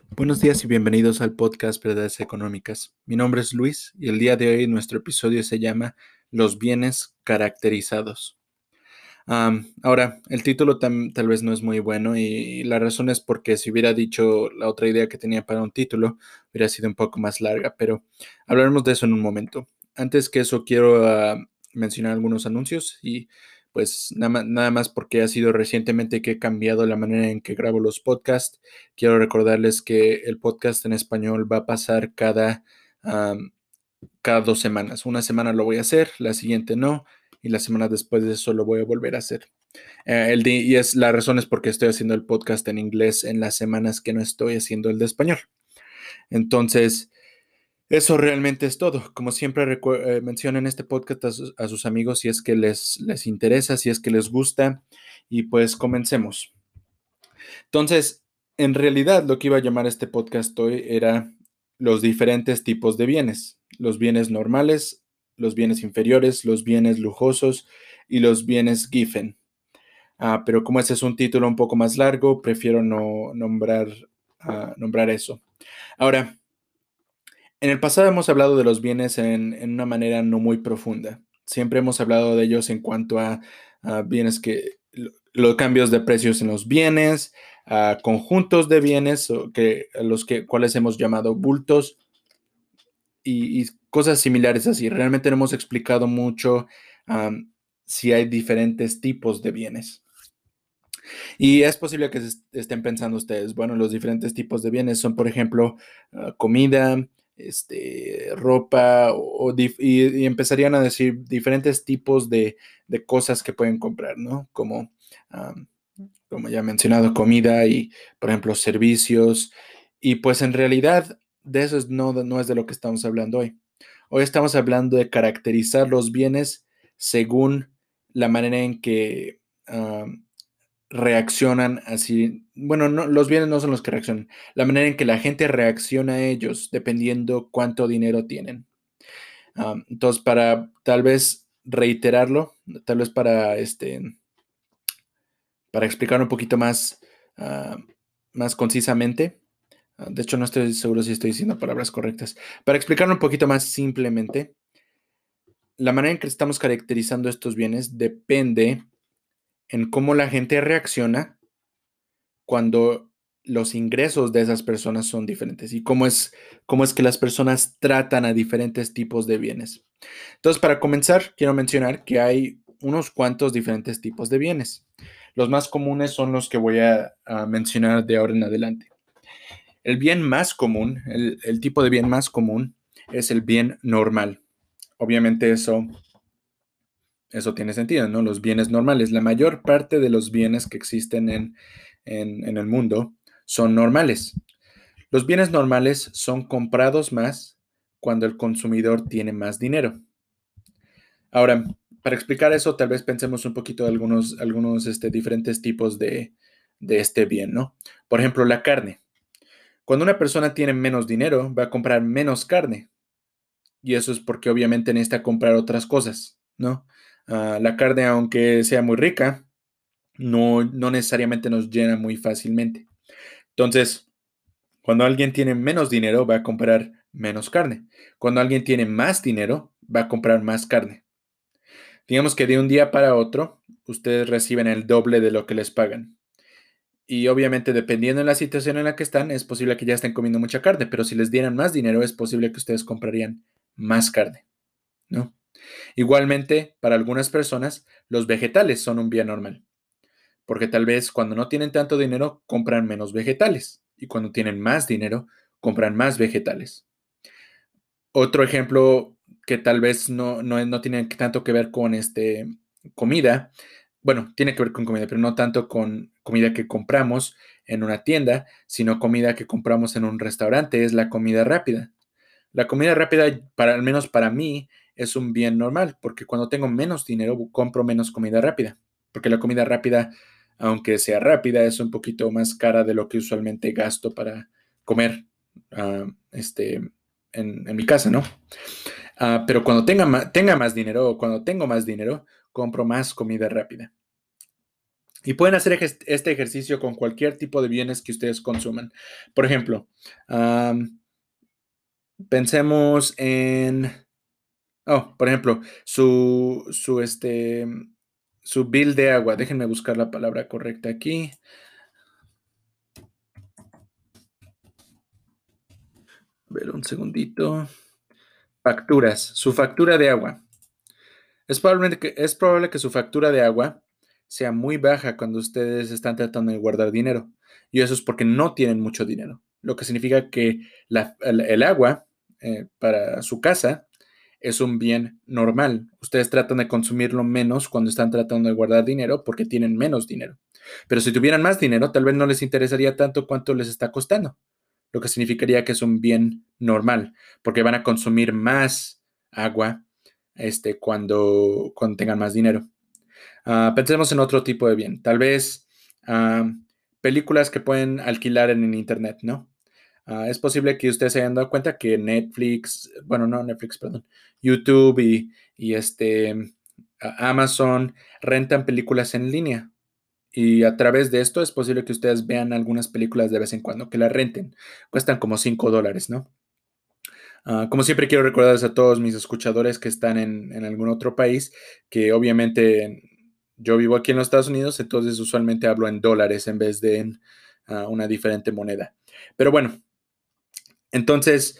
Buenos días y bienvenidos al podcast Verdades Económicas. Mi nombre es Luis y el día de hoy nuestro episodio se llama Los bienes caracterizados. Ahora, el título tal vez no es muy bueno y la razón es porque si hubiera dicho la otra idea que tenía para un título, hubiera sido un poco más larga, pero hablaremos de eso en un momento. Antes que eso, quiero mencionar algunos anuncios y pues nada más porque ha sido recientemente que he cambiado la manera en que grabo los podcasts. Quiero recordarles que el podcast en español va a pasar cada 2 semanas. Una semana lo voy a hacer, la siguiente no, y la semana después de eso lo voy a volver a hacer. La razón es porque estoy haciendo el podcast en inglés en las semanas que no estoy haciendo el de español. Entonces, eso realmente es todo. Como siempre menciono en este podcast a sus amigos si es que les interesa, si es que les gusta, y pues comencemos. Entonces, en realidad lo que iba a llamar este podcast hoy era los diferentes tipos de bienes. Los bienes normales, los bienes inferiores, los bienes lujosos y los bienes Giffen. Pero como ese es un título un poco más largo, prefiero no nombrar eso. Ahora, en el pasado hemos hablado de los bienes en una manera no muy profunda. Siempre hemos hablado de ellos en cuanto a bienes los cambios de precios en los bienes, a conjuntos de bienes, cuales hemos llamado bultos y cosas similares así. Realmente no hemos explicado mucho si hay diferentes tipos de bienes. Y es posible que estén pensando ustedes, bueno, los diferentes tipos de bienes son, por ejemplo, comida, ropa, y empezarían a decir diferentes tipos de cosas que pueden comprar, ¿no? Um, como ya he mencionado, comida y, por ejemplo, servicios. Y pues en realidad de eso no es de lo que estamos hablando hoy. Hoy estamos hablando de caracterizar los bienes según la manera en que reaccionan así. Bueno, no, los bienes no son los que reaccionan. La manera en que la gente reacciona a ellos, dependiendo cuánto dinero tienen. Entonces, para tal vez reiterarlo, tal vez para explicar un poquito más concisamente. De hecho, no estoy seguro si estoy diciendo palabras correctas. Para explicarlo un poquito más simplemente, la manera en que estamos caracterizando estos bienes depende en cómo la gente reacciona cuando los ingresos de esas personas son diferentes y cómo es que las personas tratan a diferentes tipos de bienes. Entonces, para comenzar, quiero mencionar que hay unos cuantos diferentes tipos de bienes. Los más comunes son los que voy a mencionar de ahora en adelante. El bien más común, el tipo de bien más común es el bien normal. Obviamente eso tiene sentido, ¿no? Los bienes normales. La mayor parte de los bienes que existen en el mundo son normales. Los bienes normales son comprados más cuando el consumidor tiene más dinero. Ahora, para explicar eso, tal vez pensemos un poquito de algunos diferentes tipos de este bien, ¿no? Por ejemplo, la carne. Cuando una persona tiene menos dinero, va a comprar menos carne. Y eso es porque obviamente necesita comprar otras cosas, ¿no? La carne, aunque sea muy rica, no necesariamente nos llena muy fácilmente. Entonces, cuando alguien tiene menos dinero, va a comprar menos carne. Cuando alguien tiene más dinero, va a comprar más carne. Digamos que de un día para otro, ustedes reciben el doble de lo que les pagan. Y obviamente, dependiendo de la situación en la que están, es posible que ya estén comiendo mucha carne, pero si les dieran más dinero, es posible que ustedes comprarían más carne, ¿no? Igualmente, para algunas personas, los vegetales son un bien normal, porque tal vez cuando no tienen tanto dinero, compran menos vegetales, y cuando tienen más dinero, compran más vegetales. Otro ejemplo que tal vez no tiene tanto que ver con comida, bueno, tiene que ver con comida, pero no tanto con comida que compramos en una tienda, sino comida que compramos en un restaurante, es la comida rápida. La comida rápida, al menos para mí, es un bien normal, porque cuando tengo menos dinero, compro menos comida rápida, porque la comida rápida, aunque sea rápida, es un poquito más cara de lo que usualmente gasto para comer ah, este, en mi casa, ¿no? Pero cuando tenga más dinero o cuando tengo más dinero, compro más comida rápida. Y pueden hacer este ejercicio con cualquier tipo de bienes que ustedes consuman. Por ejemplo, pensemos en, por ejemplo, su bill de agua. Déjenme buscar la palabra correcta aquí. A ver, un segundito. Facturas. Su factura de agua. Es probable que su factura de agua sea muy baja cuando ustedes están tratando de guardar dinero. Y eso es porque no tienen mucho dinero. Lo que significa que el agua para su casa es un bien normal. Ustedes tratan de consumirlo menos cuando están tratando de guardar dinero porque tienen menos dinero. Pero si tuvieran más dinero, tal vez no les interesaría tanto cuánto les está costando, lo que significaría que es un bien normal, porque van a consumir más agua cuando tengan más dinero. Pensemos en otro tipo de bien, tal vez ah, películas que pueden alquilar en el Internet, ¿no? Es posible que ustedes se hayan dado cuenta que Netflix, bueno, no Netflix, perdón, YouTube y Amazon rentan películas en línea. Y a través de esto es posible que ustedes vean algunas películas de vez en cuando, que las renten. Cuestan como $5, ¿no? Como siempre quiero recordarles a todos mis escuchadores que están en algún otro país, que obviamente yo vivo aquí en los Estados Unidos, entonces usualmente hablo en dólares en vez de en una diferente moneda. Pero bueno, entonces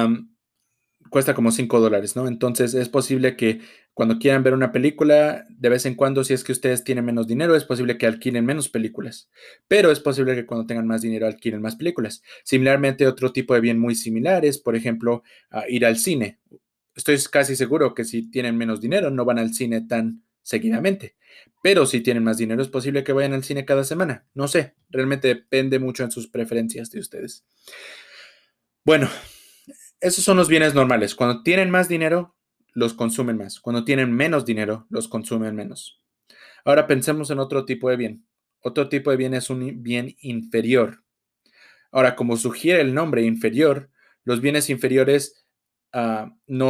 cuesta como $5, ¿no? Entonces es posible que cuando quieran ver una película, de vez en cuando, si es que ustedes tienen menos dinero, es posible que alquilen menos películas, pero es posible que cuando tengan más dinero alquilen más películas. Similarmente, otro tipo de bien muy similares, por ejemplo, ir al cine. Estoy casi seguro que si tienen menos dinero no van al cine tan seguidamente, pero si tienen más dinero es posible que vayan al cine cada semana. No sé, realmente depende mucho en sus preferencias de ustedes. Bueno, esos son los bienes normales. Cuando tienen más dinero, los consumen más. Cuando tienen menos dinero, los consumen menos. Ahora pensemos en otro tipo de bien. Otro tipo de bien es un bien inferior. Ahora, como sugiere el nombre inferior, los bienes inferiores no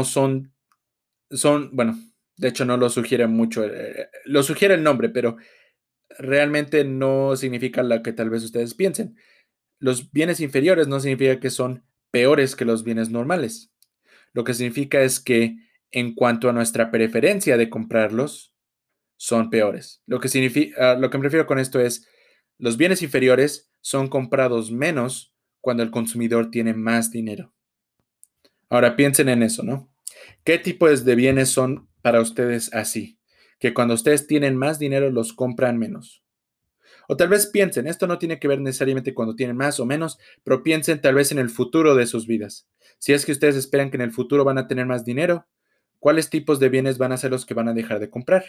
bueno, de hecho no lo sugiere mucho. Lo sugiere el nombre, pero realmente no significa lo que tal vez ustedes piensen. Los bienes inferiores no significa que son peores que los bienes normales. Lo que significa es que en cuanto a nuestra preferencia de comprarlos, son peores. Lo que me refiero con esto es, los bienes inferiores son comprados menos cuando el consumidor tiene más dinero. Ahora piensen en eso, ¿no? ¿Qué tipos de bienes son para ustedes así? Que cuando ustedes tienen más dinero los compran menos. O tal vez piensen, esto no tiene que ver necesariamente cuando tienen más o menos, pero piensen tal vez en el futuro de sus vidas. Si es que ustedes esperan que en el futuro van a tener más dinero, ¿cuáles tipos de bienes van a ser los que van a dejar de comprar?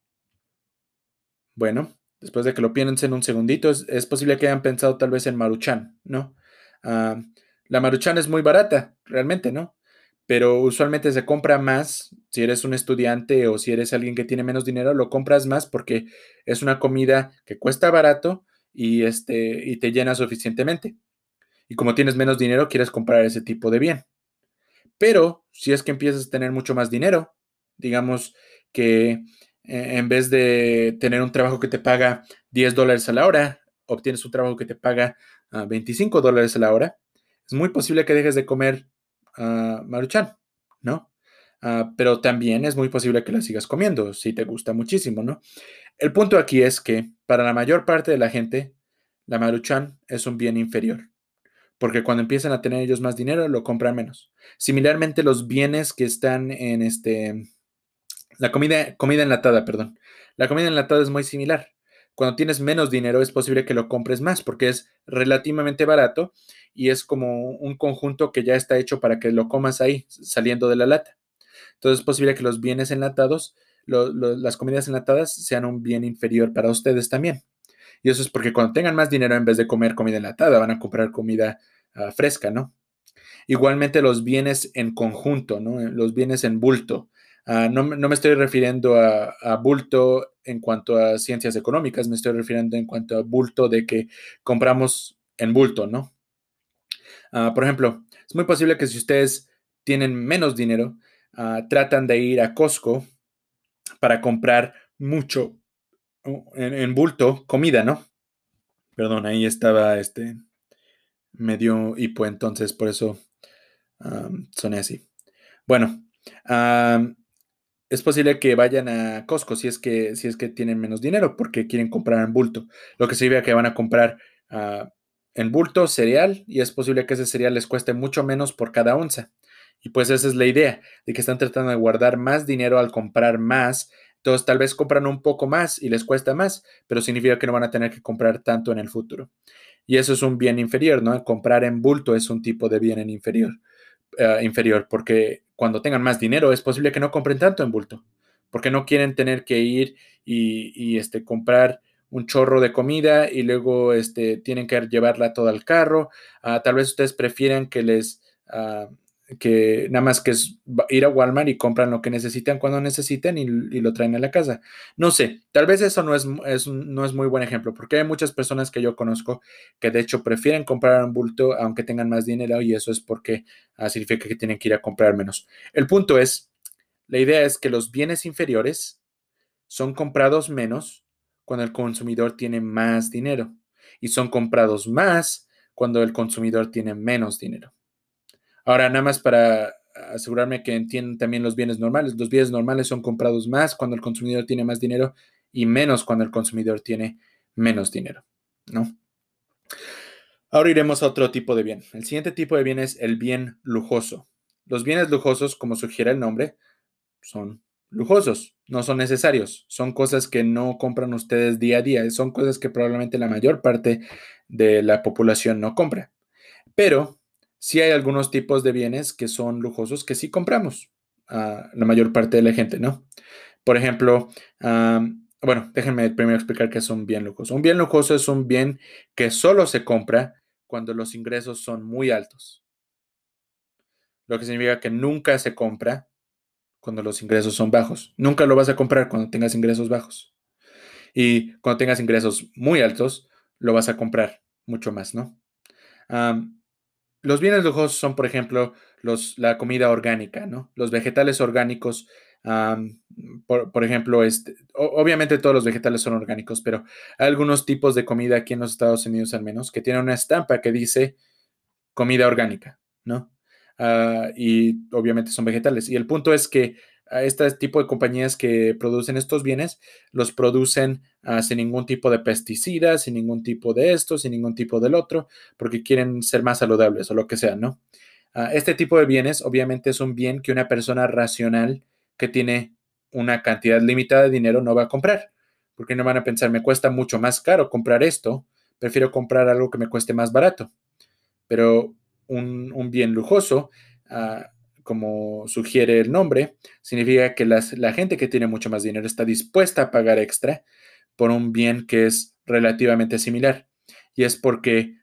Bueno, después de que lo piensen un segundito, es posible que hayan pensado tal vez en Maruchan, ¿no? Ah, la Maruchan es muy barata, realmente, ¿no? Pero usualmente se compra más si eres un estudiante o si eres alguien que tiene menos dinero, lo compras más porque es una comida que cuesta barato y te llena suficientemente. Y como tienes menos dinero, quieres comprar ese tipo de bien. Pero si es que empiezas a tener mucho más dinero, digamos que en vez de tener un trabajo que te paga $10 a la hora, obtienes un trabajo que te paga $25 a la hora, es muy posible que dejes de comer Maruchan, ¿no? Pero también es muy posible que la sigas comiendo si te gusta muchísimo, ¿no? El punto aquí es que para la mayor parte de la gente, la Maruchan es un bien inferior porque cuando empiezan a tener ellos más dinero, lo compran menos. Similarmente, los bienes que están en la comida enlatada, perdón. La comida enlatada es muy similar. Cuando tienes menos dinero, es posible que lo compres más porque es relativamente barato y es como un conjunto que ya está hecho para que lo comas ahí, saliendo de la lata. Entonces, es posible que los bienes enlatados, las comidas enlatadas, sean un bien inferior para ustedes también. Y eso es porque cuando tengan más dinero, en vez de comer comida enlatada, van a comprar comida fresca, ¿no? Igualmente los bienes en conjunto, ¿no? Los bienes en bulto. No me estoy refiriendo a bulto en cuanto a ciencias económicas, me estoy refiriendo en cuanto a bulto de que compramos en bulto, ¿no? Por ejemplo, es muy posible que si ustedes tienen menos dinero, tratan de ir a Costco para comprar mucho, en bulto comida, ¿no? Perdón, ahí estaba medio hipo, entonces por eso soné así. Bueno, am, es posible que vayan a Costco si es que tienen menos dinero porque quieren comprar en bulto. Lo que significa que van a comprar ah, en bulto cereal y es posible que ese cereal les cueste mucho menos por cada onza. Y pues esa es la idea, de que están tratando de guardar más dinero al comprar más. Entonces tal vez compran un poco más y les cuesta más, pero significa que no van a tener que comprar tanto en el futuro. Y eso es un bien inferior, ¿no? Comprar en bulto es un tipo de bien en inferior, porque cuando tengan más dinero es posible que no compren tanto en bulto, porque no quieren tener que ir y comprar un chorro de comida y luego tienen que llevarla toda al carro. Tal vez ustedes prefieren que nada más que es ir a Walmart y compran lo que necesitan cuando necesiten y lo traen a la casa. No sé, tal vez eso no es muy buen ejemplo, porque hay muchas personas que yo conozco que de hecho prefieren comprar en bulto aunque tengan más dinero y eso es porque significa que tienen que ir a comprar menos. El punto es, la idea es que los bienes inferiores son comprados menos cuando el consumidor tiene más dinero y son comprados más cuando el consumidor tiene menos dinero. Ahora, nada más para asegurarme que entienden también los bienes normales. Los bienes normales son comprados más cuando el consumidor tiene más dinero y menos cuando el consumidor tiene menos dinero, ¿no? Ahora iremos a otro tipo de bien. El siguiente tipo de bien es el bien lujoso. Los bienes lujosos, como sugiere el nombre, son lujosos, no son necesarios, son cosas que no compran ustedes día a día, son cosas que probablemente la mayor parte de la población no compra. Pero sí hay algunos tipos de bienes que son lujosos que sí compramos, la mayor parte de la gente, ¿no? Por ejemplo, bueno, déjenme primero explicar qué es un bien lujoso. Un bien lujoso es un bien que solo se compra cuando los ingresos son muy altos, lo que significa que nunca se compra cuando los ingresos son bajos. Nunca lo vas a comprar cuando tengas ingresos bajos. Y cuando tengas ingresos muy altos, lo vas a comprar mucho más, ¿no? Um, los bienes lujosos son, por ejemplo, la comida orgánica, ¿no? Los vegetales orgánicos, um, por ejemplo, obviamente todos los vegetales son orgánicos, pero hay algunos tipos de comida aquí en los Estados Unidos al menos que tienen una estampa que dice comida orgánica, ¿no? Y obviamente son vegetales. Y el punto es que a este tipo de compañías que producen estos bienes, los producen sin ningún tipo de pesticidas, sin ningún tipo de esto, sin ningún tipo del otro, porque quieren ser más saludables o lo que sea, ¿no? Este tipo de bienes obviamente es un bien que una persona racional que tiene una cantidad limitada de dinero no va a comprar, porque no van a pensar, me cuesta mucho más caro comprar esto, prefiero comprar algo que me cueste más barato, pero un bien lujoso, como sugiere el nombre, significa que la gente que tiene mucho más dinero está dispuesta a pagar extra por un bien que es relativamente similar. Y es porque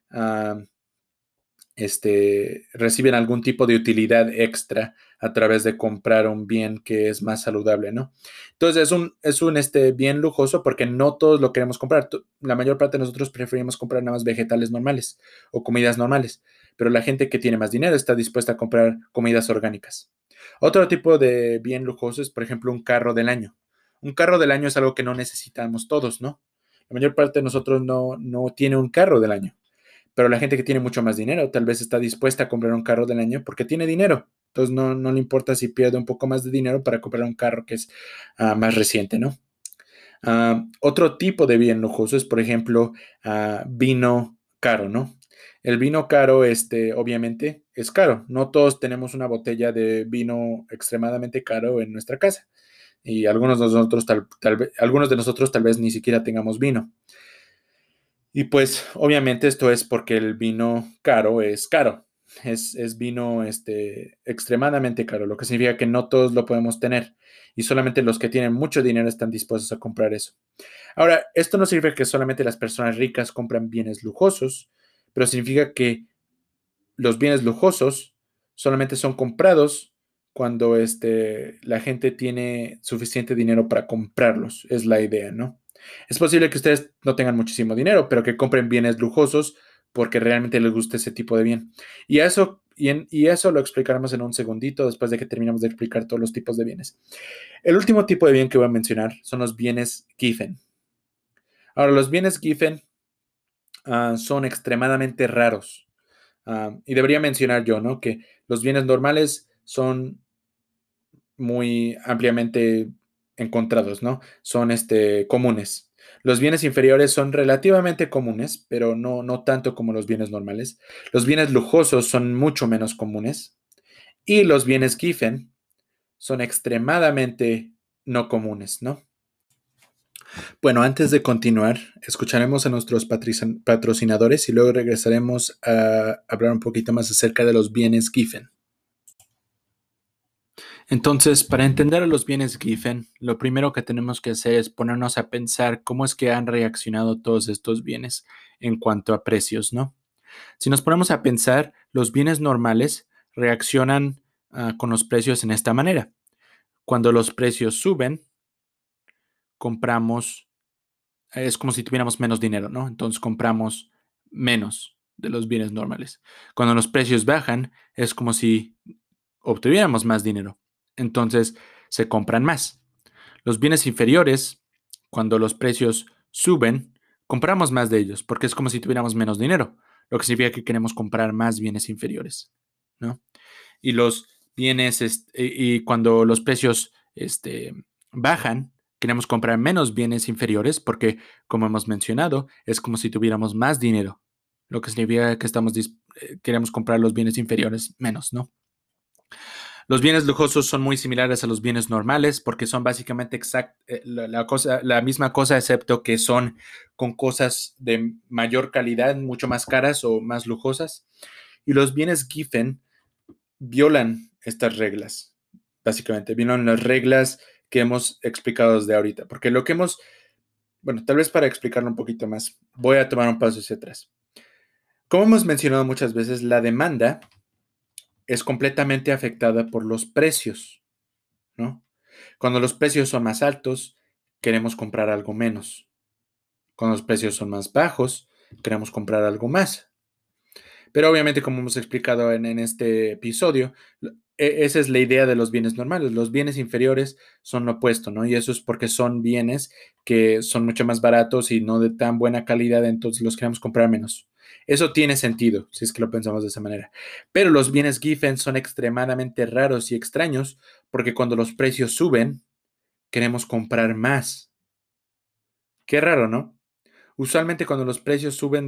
reciben algún tipo de utilidad extra a través de comprar un bien que es más saludable, ¿no? Entonces es un bien lujoso porque no todos lo queremos comprar. La mayor parte de nosotros preferimos comprar nada más vegetales normales o comidas normales, pero la gente que tiene más dinero está dispuesta a comprar comidas orgánicas. Otro tipo de bien lujoso es, por ejemplo, un carro del año. Un carro del año es algo que no necesitamos todos, ¿no? La mayor parte de nosotros no tiene un carro del año, pero la gente que tiene mucho más dinero tal vez está dispuesta a comprar un carro del año porque tiene dinero. Entonces no le importa si pierde un poco más de dinero para comprar un carro que es más reciente, ¿no? Otro tipo de bien lujoso es, por ejemplo, vino caro, ¿no? El vino caro, obviamente, es caro. No todos tenemos una botella de vino extremadamente caro en nuestra casa. Y algunos de nosotros tal vez ni siquiera tengamos vino. Y pues obviamente esto es porque el vino caro es caro. Es vino extremadamente caro, lo que significa que no todos lo podemos tener y solamente los que tienen mucho dinero están dispuestos a comprar eso. Ahora, esto no significa que solamente las personas ricas compran bienes lujosos, pero significa que los bienes lujosos solamente son comprados cuando la gente tiene suficiente dinero para comprarlos, es la idea, ¿no? Es posible que ustedes no tengan muchísimo dinero, pero que compren bienes lujosos porque realmente les gusta ese tipo de bien. Y eso lo explicaremos en un segundito después de que terminemos de explicar todos los tipos de bienes. El último tipo de bien que voy a mencionar son los bienes Giffen. Ahora, los bienes Giffen son extremadamente raros. Y debería mencionar yo, ¿no? Que los bienes normales son muy ampliamente encontrados, ¿no? Son comunes. Los bienes inferiores son relativamente comunes, pero no tanto como los bienes normales. Los bienes lujosos son mucho menos comunes. Y los bienes Giffen son extremadamente no comunes, ¿no? Bueno, antes de continuar, escucharemos a nuestros patrocinadores y luego regresaremos a hablar un poquito más acerca de los bienes Giffen. Entonces, para entender a los bienes Giffen, lo primero que tenemos que hacer es ponernos a pensar cómo es que han reaccionado todos estos bienes en cuanto a precios, ¿no? Si nos ponemos a pensar, los bienes normales reaccionan con los precios en esta manera. Cuando los precios suben, compramos, es como si tuviéramos menos dinero, ¿no? Entonces compramos menos de los bienes normales. Cuando los precios bajan, es como si obtuviéramos más dinero. Entonces se compran más. Los bienes inferiores, cuando los precios suben, compramos más de ellos, porque es como si tuviéramos menos dinero, lo que significa que queremos comprar más bienes inferiores, ¿no? Y los bienes, y cuando los precios bajan, queremos comprar menos bienes inferiores, porque, como hemos mencionado, es como si tuviéramos más dinero, lo que significa que queremos comprar los bienes inferiores menos, ¿no? Los bienes lujosos son muy similares a los bienes normales porque son básicamente la misma cosa, excepto que son con cosas de mayor calidad, mucho más caras o más lujosas. Y los bienes Giffen violan estas reglas, básicamente, violan las reglas que hemos explicado desde ahorita. Porque bueno, tal vez para explicarlo un poquito más, voy a tomar un paso hacia atrás. Como hemos mencionado muchas veces, la demanda es completamente afectada por los precios, ¿no? Cuando los precios son más altos, queremos comprar algo menos. Cuando los precios son más bajos, queremos comprar algo más. Pero obviamente, como hemos explicado en este episodio, esa es la idea de los bienes normales. Los bienes inferiores son lo opuesto, ¿no? Y eso es porque son bienes que son mucho más baratos y no de tan buena calidad, entonces los queremos comprar menos. Eso tiene sentido, si es que lo pensamos de esa manera. Pero los bienes Giffen son extremadamente raros y extraños porque cuando los precios suben, queremos comprar más. Qué raro, ¿no? Usualmente cuando los precios suben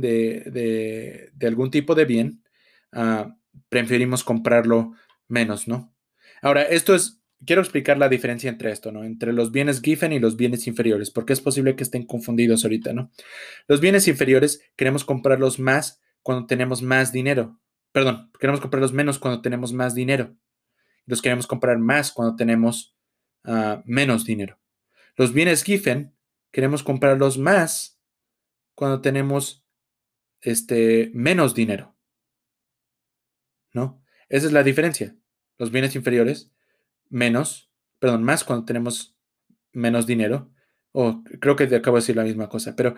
de algún tipo de bien, preferimos comprarlo menos, ¿no? Ahora, quiero explicar la diferencia entre esto, ¿no? Entre los bienes Giffen y los bienes inferiores, porque es posible que estén confundidos ahorita, ¿no? Los bienes inferiores queremos comprarlos más cuando tenemos más dinero. Perdón, queremos comprarlos menos cuando tenemos más dinero. Los queremos comprar más cuando tenemos menos dinero. Los bienes Giffen queremos comprarlos más cuando tenemos menos dinero, ¿no? Esa es la diferencia. Los bienes inferiores, más cuando tenemos menos dinero. O creo que te acabo de decir la misma cosa, pero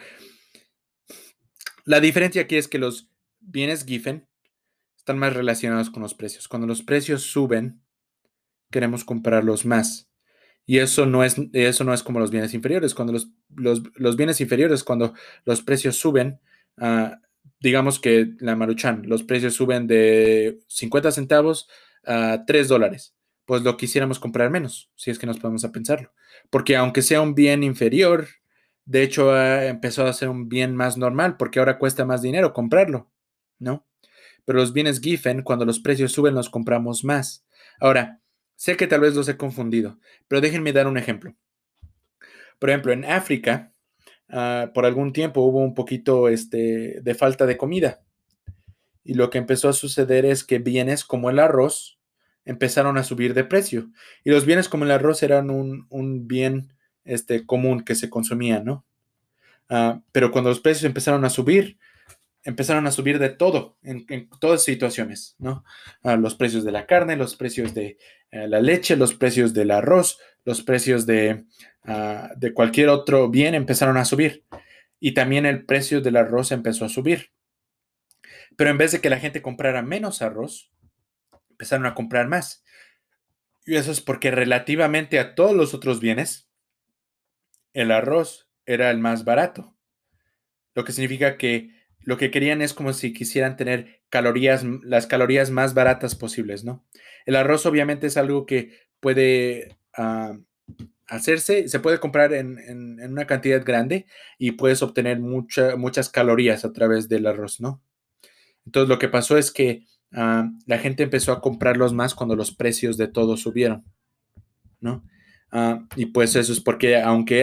la diferencia aquí es que los bienes Giffen están más relacionados con los precios. Cuando los precios suben, queremos comprarlos más. Y eso no es como los bienes inferiores. Cuando los bienes inferiores, cuando los precios suben, ah, digamos que la Maruchan, los precios suben de 50 centavos a $3, pues lo quisiéramos comprar menos, si es que nos podemos a pensarlo. Porque aunque sea un bien inferior, de hecho empezó a ser un bien más normal, porque ahora cuesta más dinero comprarlo, ¿no? Pero los bienes Giffen, cuando los precios suben, los compramos más. Ahora, sé que tal vez los he confundido, pero déjenme dar un ejemplo. Por ejemplo, en África, por algún tiempo hubo un poquito de falta de comida. Y lo que empezó a suceder es que bienes como el arroz empezaron a subir de precio. Y los bienes como el arroz eran un bien común que se consumía, ¿no? Pero cuando los precios empezaron a subir de todo, en todas situaciones, ¿no? Los precios de la carne, los precios de la leche, los precios del arroz, los precios de cualquier otro bien empezaron a subir. Y también el precio del arroz empezó a subir. Pero en vez de que la gente comprara menos arroz, empezaron a comprar más. Y eso es porque relativamente a todos los otros bienes, el arroz era el más barato. lo que significa que lo que querían es como si quisieran tener las calorías más baratas posibles, ¿no? El arroz obviamente es algo que puede hacerse, se puede comprar en una cantidad grande y puedes obtener muchas calorías a través del arroz, ¿no? Entonces lo que pasó es que la gente empezó a comprarlos más cuando los precios de todo subieron, ¿no? Y pues eso es porque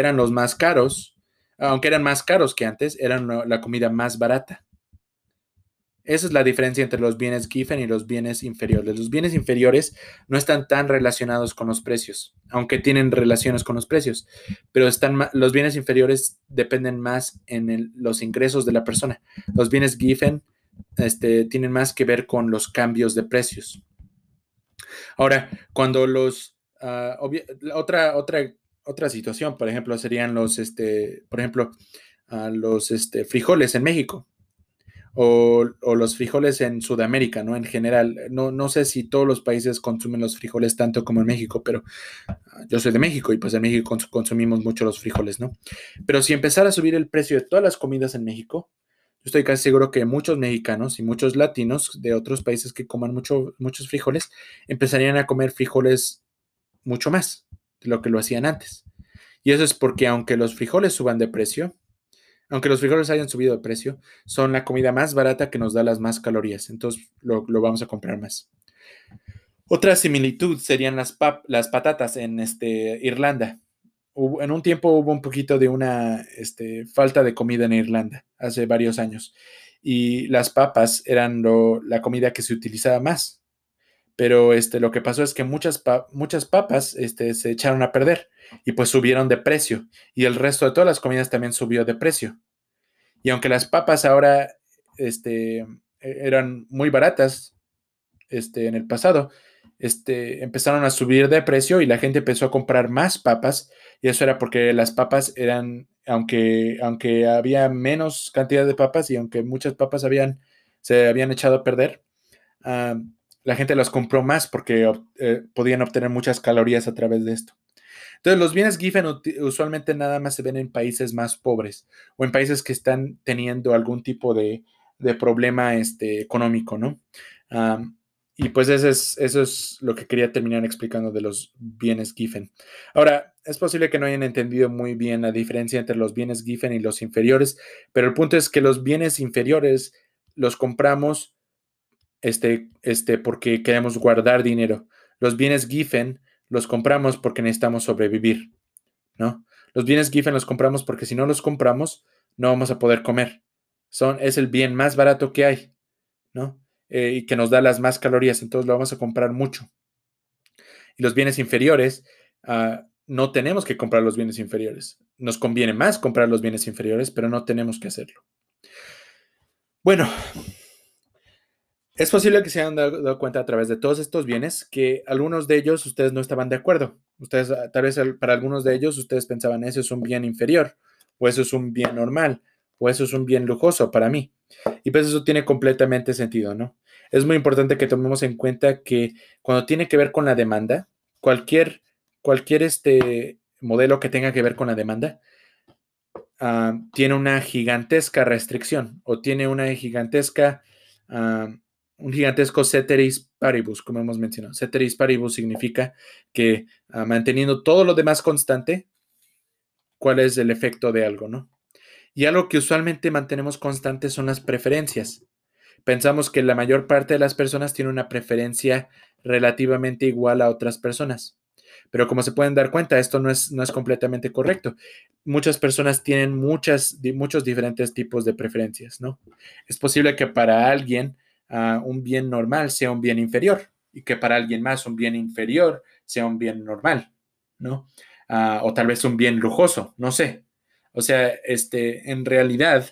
aunque eran más caros que antes, eran la comida más barata. Esa es la diferencia entre los bienes Giffen y los bienes inferiores. Los bienes inferiores no están tan relacionados con los precios, aunque tienen relaciones con los precios, pero los bienes inferiores dependen más en los ingresos de la persona. Los bienes Giffen tienen más que ver con los cambios de precios. Ahora, cuando otra situación, por ejemplo, serían los frijoles en México o los frijoles en Sudamérica, ¿no? En general, no sé si todos los países consumen los frijoles tanto como en México, pero yo soy de México y pues en México consumimos mucho los frijoles, ¿no? Pero si empezara a subir el precio de todas las comidas en México, yo estoy casi seguro que muchos mexicanos y muchos latinos de otros países que coman muchos frijoles empezarían a comer frijoles mucho más de lo que lo hacían antes. Y eso es porque aunque los frijoles suban de precio, aunque los frijoles hayan subido de precio, son la comida más barata que nos da las más calorías. Entonces lo vamos a comprar más. Otra similitud serían las patatas en Irlanda. En un tiempo hubo un poquito de una falta de comida en Irlanda, hace varios años. Y las papas eran la comida que se utilizaba más. Pero lo que pasó es que muchas papas se echaron a perder y pues subieron de precio. Y el resto de todas las comidas también subió de precio. Y aunque las papas ahora eran muy baratas en el pasado, empezaron a subir de precio y la gente empezó a comprar más papas. Y eso era porque las papas eran, aunque había menos cantidad de papas y aunque muchas papas se habían echado a perder, uh, la gente las compró más porque podían obtener muchas calorías a través de esto. Entonces, los bienes Giffen usualmente nada más se ven en países más pobres o en países que están teniendo algún tipo de problema económico, ¿no? Um, y pues eso es lo que quería terminar explicando de los bienes Giffen. Ahora, es posible que no hayan entendido muy bien la diferencia entre los bienes Giffen y los inferiores, pero el punto es que los bienes inferiores los compramos porque queremos guardar dinero. Los bienes Giffen los compramos porque necesitamos sobrevivir, ¿no? Los bienes Giffen los compramos porque si no los compramos, no vamos a poder comer. Es el bien más barato que hay, ¿no? Y que nos da las más calorías, entonces lo vamos a comprar mucho. Y los bienes inferiores, no tenemos que comprar los bienes inferiores. Nos conviene más comprar los bienes inferiores, pero no tenemos que hacerlo. Bueno, es posible que se hayan dado cuenta a través de todos estos bienes que algunos de ellos ustedes no estaban de acuerdo. Ustedes, tal vez para algunos de ellos, ustedes pensaban, eso es un bien inferior, o eso es un bien normal, o eso es un bien lujoso para mí. Y pues eso tiene completamente sentido, ¿no? Es muy importante que tomemos en cuenta que cuando tiene que ver con la demanda, cualquier modelo que tenga que ver con la demanda, tiene una gigantesca restricción o tiene un gigantesco ceteris paribus, como hemos mencionado. Ceteris paribus significa que manteniendo todo lo demás constante, ¿cuál es el efecto de algo, no? Y algo que usualmente mantenemos constante son las preferencias. Pensamos que la mayor parte de las personas tiene una preferencia relativamente igual a otras personas. Pero como se pueden dar cuenta, esto no es completamente correcto. Muchas personas tienen muchos diferentes tipos de preferencias, ¿no? Es posible que para alguien un bien normal sea un bien inferior y que para alguien más un bien inferior sea un bien normal, ¿no? O tal vez un bien lujoso, no sé. O sea, en realidad,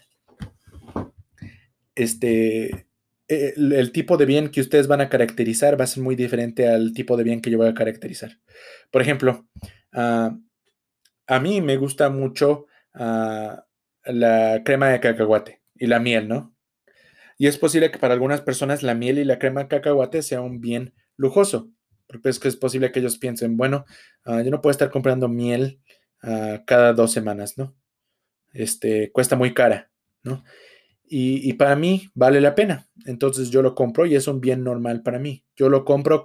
el tipo de bien que ustedes van a caracterizar va a ser muy diferente al tipo de bien que yo voy a caracterizar. Por ejemplo, a mí me gusta mucho la crema de cacahuate y la miel, ¿no? Y es posible que para algunas personas la miel y la crema de cacahuate sea un bien lujoso, porque es que es posible que ellos piensen, bueno, yo no puedo estar comprando miel cada 2 semanas, ¿no? Cuesta muy cara. ¿no? Y para mí vale la pena. Entonces yo lo compro y es un bien normal para mí. Yo lo compro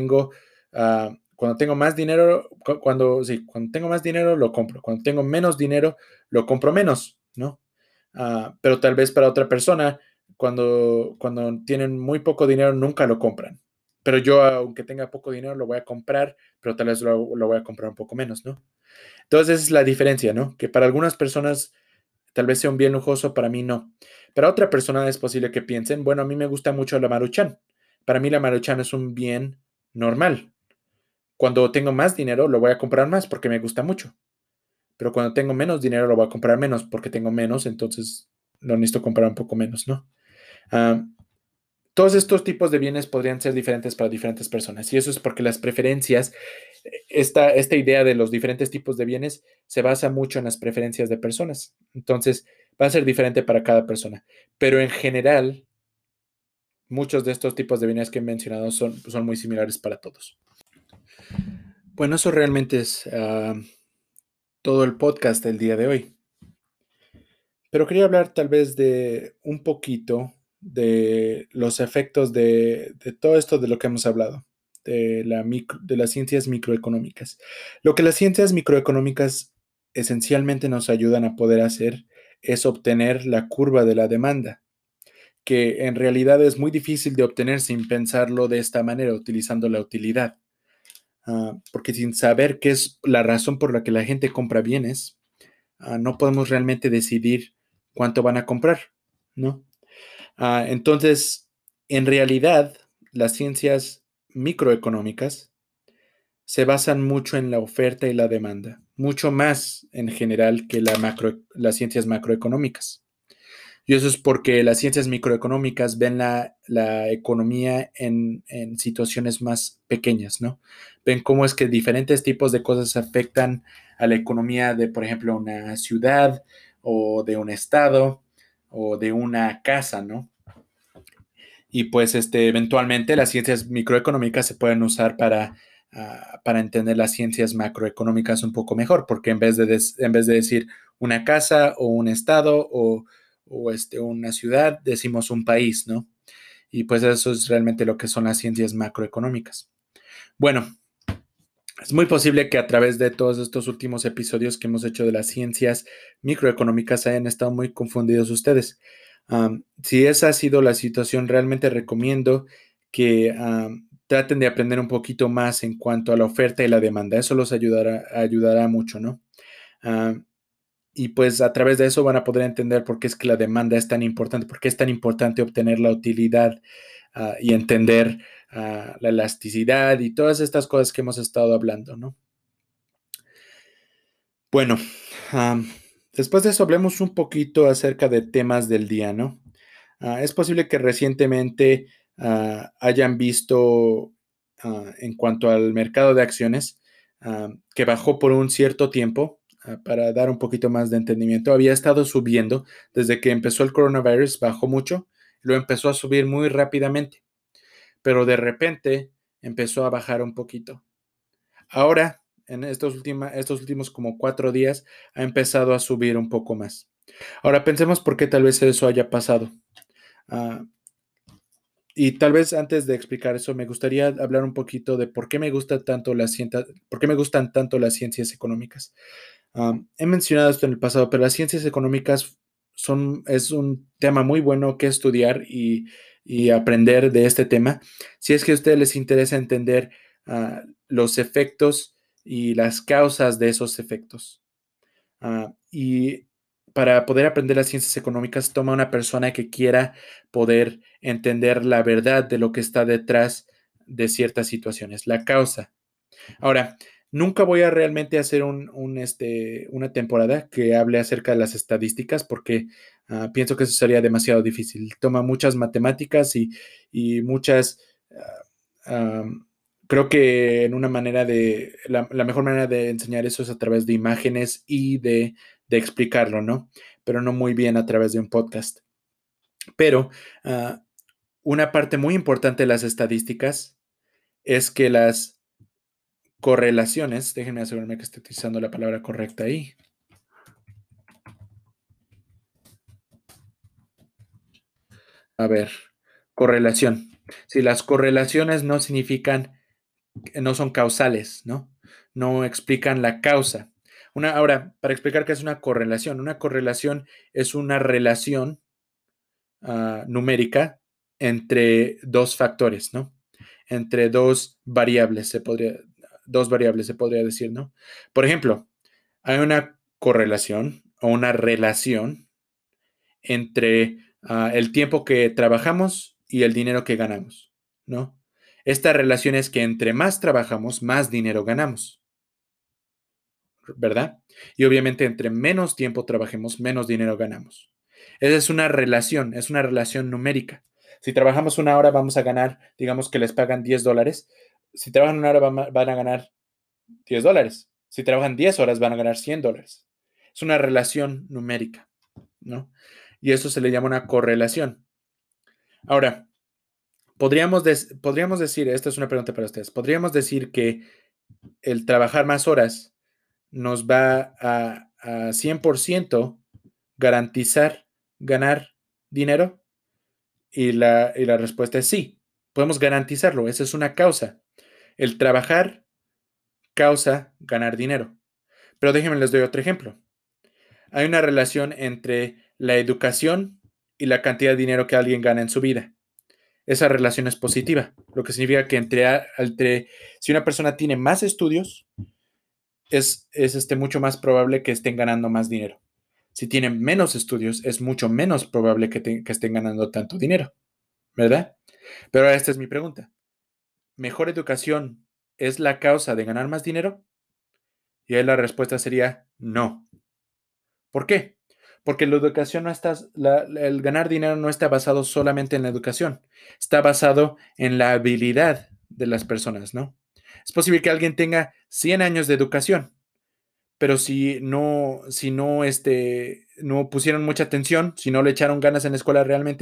cuando tengo más dinero, cuando tengo más dinero lo compro. Cuando tengo menos dinero, lo compro menos, ¿no? Pero tal vez para otra persona, cuando tienen muy poco dinero, nunca lo compran. Pero yo, aunque tenga poco dinero, lo voy a comprar, pero tal vez lo voy a comprar un poco menos, ¿no? Entonces, esa es la diferencia, ¿no? Que para algunas personas tal vez sea un bien lujoso, para mí no. Para otra persona es posible que piensen, bueno, a mí me gusta mucho la Maruchan. Para mí la Maruchan es un bien normal. Cuando tengo más dinero, lo voy a comprar más porque me gusta mucho. Pero cuando tengo menos dinero, lo voy a comprar menos porque tengo menos, entonces lo necesito comprar un poco menos, ¿no? Ah, todos estos tipos de bienes podrían ser diferentes para diferentes personas y eso es porque las preferencias, esta idea de los diferentes tipos de bienes se basa mucho en las preferencias de personas. Entonces, va a ser diferente para cada persona. Pero en general, muchos de estos tipos de bienes que he mencionado son muy similares para todos. Bueno, eso realmente es todo el podcast del día de hoy. Pero quería hablar tal vez de un poquito de los efectos de todo esto de lo que hemos hablado, de las ciencias microeconómicas. Lo que las ciencias microeconómicas esencialmente nos ayudan a poder hacer es obtener la curva de la demanda, que en realidad es muy difícil de obtener sin pensarlo de esta manera, utilizando la utilidad. Porque sin saber qué es la razón por la que la gente compra bienes, no podemos realmente decidir cuánto van a comprar, ¿no? Entonces, en realidad, las ciencias microeconómicas se basan mucho en la oferta y la demanda, mucho más en general que las ciencias macroeconómicas. Y eso es porque las ciencias microeconómicas ven la economía en situaciones más pequeñas, ¿no? Ven cómo es que diferentes tipos de cosas afectan a la economía de, por ejemplo, una ciudad o de un estado o de una casa, ¿no? Y pues eventualmente las ciencias microeconómicas se pueden usar para entender las ciencias macroeconómicas un poco mejor, porque en vez de decir una casa o un estado o una ciudad, decimos un país, ¿no? Y pues eso es realmente lo que son las ciencias macroeconómicas. Bueno, es muy posible que a través de todos estos últimos episodios que hemos hecho de las ciencias microeconómicas hayan estado muy confundidos ustedes. Si esa ha sido la situación, realmente recomiendo que traten de aprender un poquito más en cuanto a la oferta y la demanda. Eso los ayudará mucho, ¿no? Um, y pues a través de eso van a poder entender por qué es que la demanda es tan importante, por qué es tan importante obtener la utilidad y entender la elasticidad y todas estas cosas que hemos estado hablando, ¿no? Bueno, am, después de eso hablemos un poquito acerca de temas del día, ¿no? Es posible que recientemente hayan visto en cuanto al mercado de acciones que bajó por un cierto tiempo. Para dar un poquito más de entendimiento, había estado subiendo desde que empezó el coronavirus, bajó mucho, lo empezó a subir muy rápidamente, pero de repente empezó a bajar un poquito. Ahora, en estos últimos como 4 días, ha empezado a subir un poco más. Ahora pensemos por qué tal vez eso haya pasado. Ah, y tal vez antes de explicar eso, me gustaría hablar un poquito de por qué me gusta tanto por qué me gustan tanto las ciencias económicas. He mencionado esto en el pasado, pero las ciencias económicas es un tema muy bueno que estudiar y aprender de este tema. Si es que a ustedes les interesa entender los efectos y las causas de esos efectos. Y para poder aprender las ciencias económicas, toma una persona que quiera poder entender la verdad de lo que está detrás de ciertas situaciones, la causa. Ahora, nunca voy a realmente hacer una temporada que hable acerca de las estadísticas porque pienso que eso sería demasiado difícil. Toma muchas matemáticas y muchas... ah, creo que en una manera la mejor manera de enseñar eso es a través de imágenes y de explicarlo, ¿no? Pero no muy bien a través de un podcast. Pero ah, una parte muy importante de las estadísticas es que las correlaciones, déjenme asegurarme que estoy utilizando la palabra correcta ahí. A ver, correlación. Si las correlaciones no significan, no son causales, ¿no? No explican la causa. Ahora, para explicar qué es una correlación es una relación numérica entre dos factores, ¿no? Entre dos variables se podría decir, ¿no? Por ejemplo, hay una correlación o una relación entre el tiempo que trabajamos y el dinero que ganamos, ¿no? Esta relación es que entre más trabajamos, más dinero ganamos, ¿verdad? Y obviamente entre menos tiempo trabajemos, menos dinero ganamos. Esa es una relación numérica. Si trabajamos una hora, vamos a ganar, digamos que les pagan $10. Si trabajan una hora, van a ganar $10. Si trabajan 10 horas, van a ganar $100. Es una relación numérica, ¿no? Y eso se le llama una correlación. Ahora, podríamos decir, esta es una pregunta para ustedes, podríamos decir que el trabajar más horas nos va a 100% garantizar ganar dinero? Y la respuesta es sí, podemos garantizarlo, esa es una causa. El trabajar causa ganar dinero. Pero déjenme les doy otro ejemplo. Hay una relación entre la educación y la cantidad de dinero que alguien gana en su vida. Esa relación es positiva, lo que significa que si una persona tiene más estudios, es mucho más probable que estén ganando más dinero. Si tienen menos estudios, es mucho menos probable que estén ganando tanto dinero, ¿verdad? Pero ahora esta es mi pregunta. ¿Mejor educación es la causa de ganar más dinero? Y ahí la respuesta sería no. ¿Por qué? Porque la educación no está, el ganar dinero no está basado solamente en la educación, está basado en la habilidad de las personas, ¿no? Es posible que alguien tenga 100 años de educación, pero no pusieron mucha atención, si no le echaron ganas en la escuela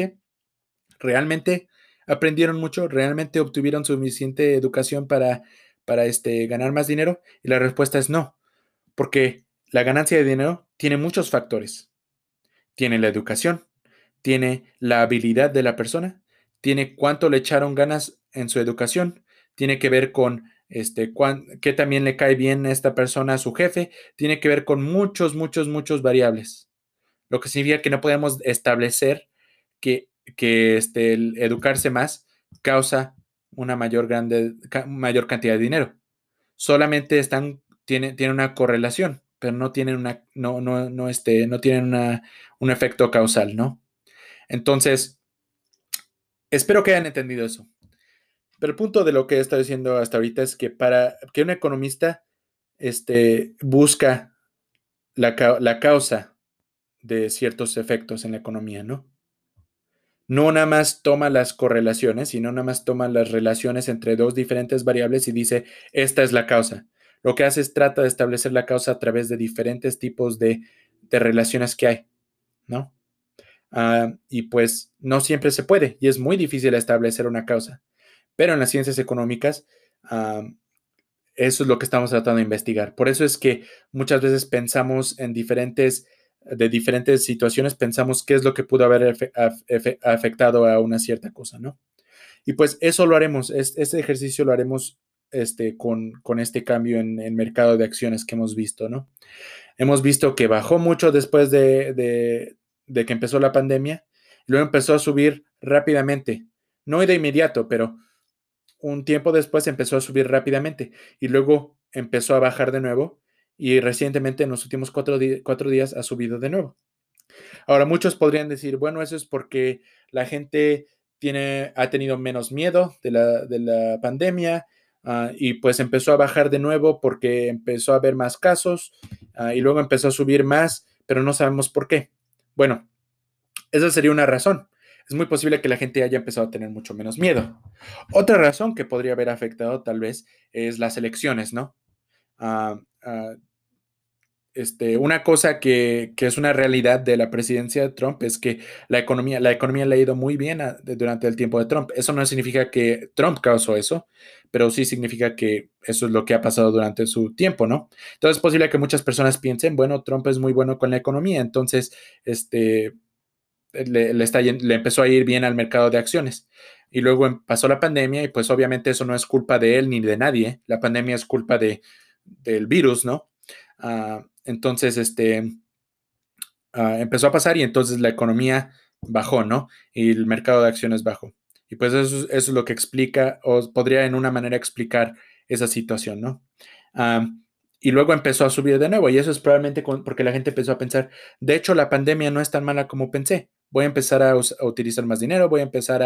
realmente aprendieron mucho, realmente obtuvieron suficiente educación para ganar más dinero. Y la respuesta es no, porque la ganancia de dinero tiene muchos factores. Tiene la educación, tiene la habilidad de la persona, tiene cuánto le echaron ganas en su educación, tiene que ver con qué también le cae bien a esta persona, a su jefe, tiene que ver con muchos variables. Lo que significa que no podemos establecer que el educarse más causa una mayor cantidad de dinero. Solamente tienen una correlación, pero no tienen no tienen un efecto causal, ¿no? Entonces, espero que hayan entendido eso. Pero el punto de lo que he estado diciendo hasta ahorita es que para que un economista busca la causa de ciertos efectos en la economía, ¿no? No nada más toma las correlaciones, sino nada más toma las relaciones entre dos diferentes variables y dice, esta es la causa. Lo que hace es trata de establecer la causa a través de diferentes tipos de relaciones que hay, ¿no? Y pues no siempre se puede y es muy difícil establecer una causa. Pero en las ciencias económicas, eso es lo que estamos tratando de investigar. Por eso es que muchas veces pensamos de diferentes situaciones, pensamos qué es lo que pudo haber afectado a una cierta cosa, ¿no? Y pues eso lo haremos, este ejercicio lo haremos con este cambio en el mercado de acciones que hemos visto, ¿no? Hemos visto que bajó mucho después de que empezó la pandemia, y luego empezó a subir rápidamente, no de inmediato, pero un tiempo después empezó a subir rápidamente y luego empezó a bajar de nuevo y recientemente en los últimos 4 días ha subido de nuevo. Ahora, muchos podrían decir, bueno, eso es porque la gente ha tenido menos miedo de la pandemia y pues empezó a bajar de nuevo porque empezó a haber más casos y luego empezó a subir más, pero no sabemos por qué. Bueno, esa sería una razón. Es muy posible que la gente haya empezado a tener mucho menos miedo. Otra razón que podría haber afectado tal vez es las elecciones, ¿no? Ah, ah, una cosa que es una realidad de la presidencia de Trump es que la economía le ha ido muy bien durante el tiempo de Trump. Eso no significa que Trump causó eso, pero sí significa que eso es lo que ha pasado durante su tiempo, ¿no? Entonces es posible que muchas personas piensen, bueno, Trump es muy bueno con la economía, entonces, le empezó a ir bien al mercado de acciones. Y luego pasó la pandemia y pues obviamente eso no es culpa de él ni de nadie. ¿Eh? La pandemia es culpa del virus, ¿no? Entonces, empezó a pasar y entonces la economía bajó, ¿no? Y el mercado de acciones bajó. Y pues eso es lo que explica, o podría en una manera explicar esa situación, ¿no? Y luego empezó a subir de nuevo y eso es probablemente porque la gente empezó a pensar, de hecho la pandemia no es tan mala como pensé, voy a empezar a utilizar más dinero, voy a empezar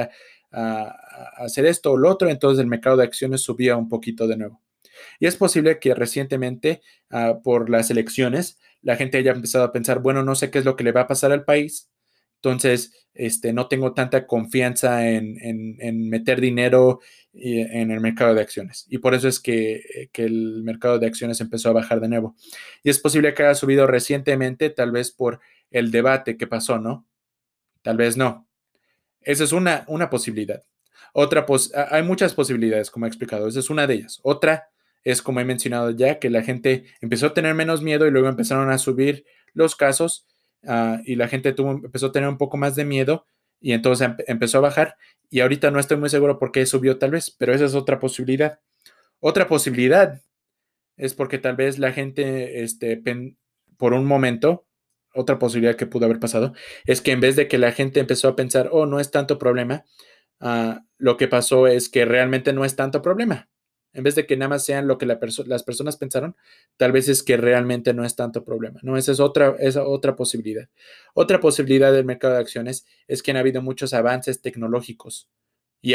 a hacer esto o lo otro, entonces el mercado de acciones subía un poquito de nuevo. Y es posible que recientemente, por las elecciones, la gente haya empezado a pensar, bueno, no sé qué es lo que le va a pasar al país, entonces no tengo tanta confianza en meter dinero en el mercado de acciones. Y por eso es que el mercado de acciones empezó a bajar de nuevo. Y es posible que haya subido recientemente, tal vez por el debate que pasó, ¿no? Tal vez no. Esa es una posibilidad. Hay muchas posibilidades, como he explicado. Esa es una de ellas. Otra es, como he mencionado ya, que la gente empezó a tener menos miedo y luego empezaron a subir los casos y la gente empezó a tener un poco más de miedo y entonces empezó a bajar. Y ahorita no estoy muy seguro por qué subió tal vez, pero esa es otra posibilidad. Otra posibilidad es porque tal vez la gente, por un momento, otra posibilidad que pudo haber pasado, es que en vez de que la gente empezó a pensar, oh, no es tanto problema, lo que pasó es que realmente no es tanto problema. En vez de que nada más sean lo que las personas pensaron, tal vez es que realmente no es tanto problema. No, esa otra posibilidad. Otra posibilidad del mercado de acciones es que han habido muchos avances tecnológicos. Y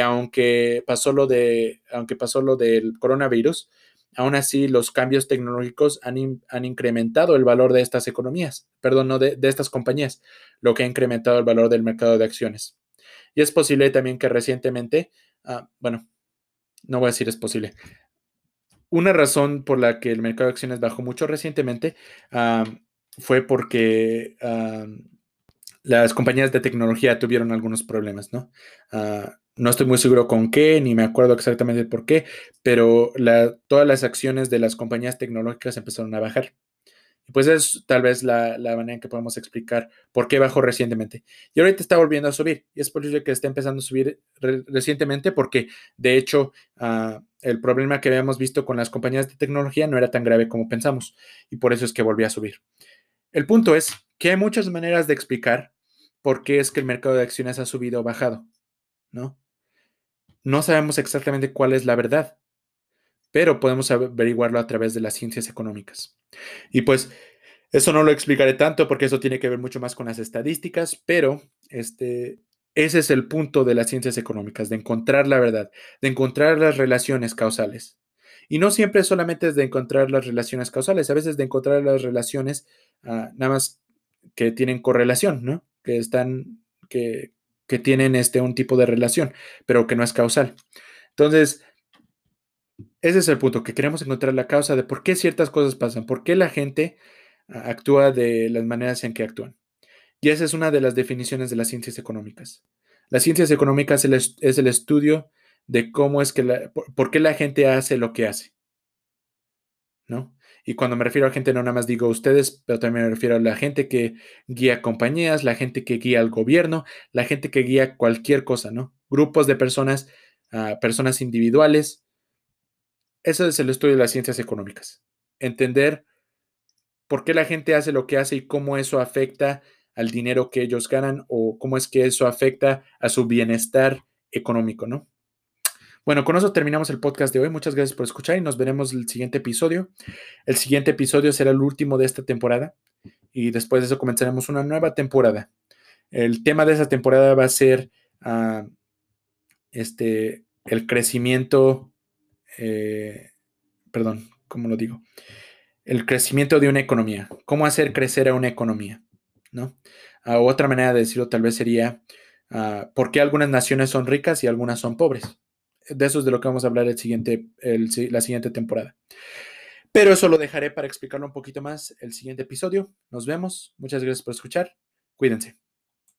aunque pasó lo del coronavirus, aún así los cambios tecnológicos han incrementado el valor de estas economías, perdón, no de estas compañías, lo que ha incrementado el valor del mercado de acciones. Y es posible también que recientemente, bueno, no voy a decir es posible. Una razón por la que el mercado de acciones bajó mucho recientemente fue porque las compañías de tecnología tuvieron algunos problemas, ¿no? No estoy muy seguro con qué, ni me acuerdo exactamente por qué, pero todas las acciones de las compañías tecnológicas empezaron a bajar. Y pues es tal vez la manera en que podemos explicar por qué bajó recientemente. Y ahorita está volviendo a subir. Y es posible que esté empezando a subir recientemente porque, de hecho, el problema que habíamos visto con las compañías de tecnología no era tan grave como pensamos. Y por eso es que volvió a subir. El punto es que hay muchas maneras de explicar por qué es que el mercado de acciones ha subido o bajado, ¿no? No sabemos exactamente cuál es la verdad, pero podemos averiguarlo a través de las ciencias económicas. Y pues eso no lo explicaré tanto porque eso tiene que ver mucho más con las estadísticas, pero ese es el punto de las ciencias económicas, de encontrar la verdad, de encontrar las relaciones causales. Y no siempre solamente es de encontrar las relaciones causales, a veces de encontrar las relaciones nada más que tienen correlación, ¿no? Que tienen un tipo de relación, pero que no es causal. Entonces, ese es el punto, que queremos encontrar la causa de por qué ciertas cosas pasan, por qué la gente actúa de las maneras en que actúan. Y esa es una de las definiciones de las ciencias económicas. Las ciencias económicas es el estudio de cómo es que por qué la gente hace lo que hace, ¿no? Y cuando me refiero a gente, no nada más digo ustedes, pero también me refiero a la gente que guía compañías, la gente que guía al gobierno, la gente que guía cualquier cosa, ¿no? Grupos de personas, personas individuales. Eso es el estudio de las ciencias económicas. Entender por qué la gente hace lo que hace y cómo eso afecta al dinero que ellos ganan o cómo es que eso afecta a su bienestar económico, ¿no? Bueno, con eso terminamos el podcast de hoy. Muchas gracias por escuchar y nos veremos el siguiente episodio. El siguiente episodio será el último de esta temporada y después de eso comenzaremos una nueva temporada. El tema de esa temporada va a ser el crecimiento, perdón, ¿cómo lo digo? El crecimiento de una economía, cómo hacer crecer a una economía, ¿no? Otra manera de decirlo tal vez sería por qué algunas naciones son ricas y algunas son pobres. De eso es de lo que vamos a hablar la siguiente temporada. Pero eso lo dejaré para explicarlo un poquito más el siguiente episodio. Nos vemos. Muchas gracias por escuchar. Cuídense.